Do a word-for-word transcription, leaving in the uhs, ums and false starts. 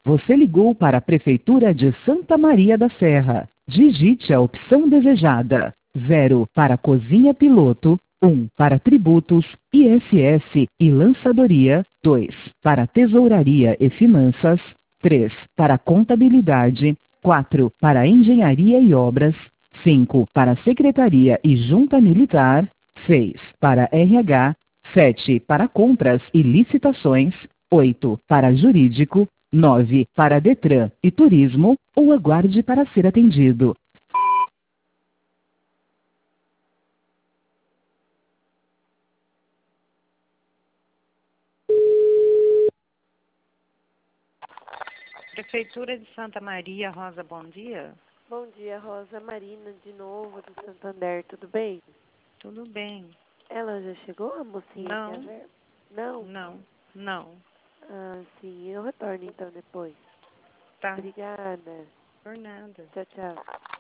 Você ligou para a Prefeitura de Santa Maria da Serra. Digite a opção desejada. zero para Cozinha Piloto. um para Tributos, I S S e Lançadoria. dois para Tesouraria e Finanças. três para Contabilidade. quatro para Engenharia e Obras. cinco para Secretaria e Junta Militar. seis para R H. sete para Compras e Licitações. oito para Jurídico. nove para Detran e Turismo, ou aguarde para ser atendido. Prefeitura de Santa Maria, Rosa, bom dia. Bom dia, Rosa. Marina, de novo, do Santander, tudo bem? Tudo bem. Ela já chegou, a mocinha? Não, Que é ver... Não? não, não. Ah, sim, eu retorno então depois. Tá, Obrigada. por nada. Tchau, tchau.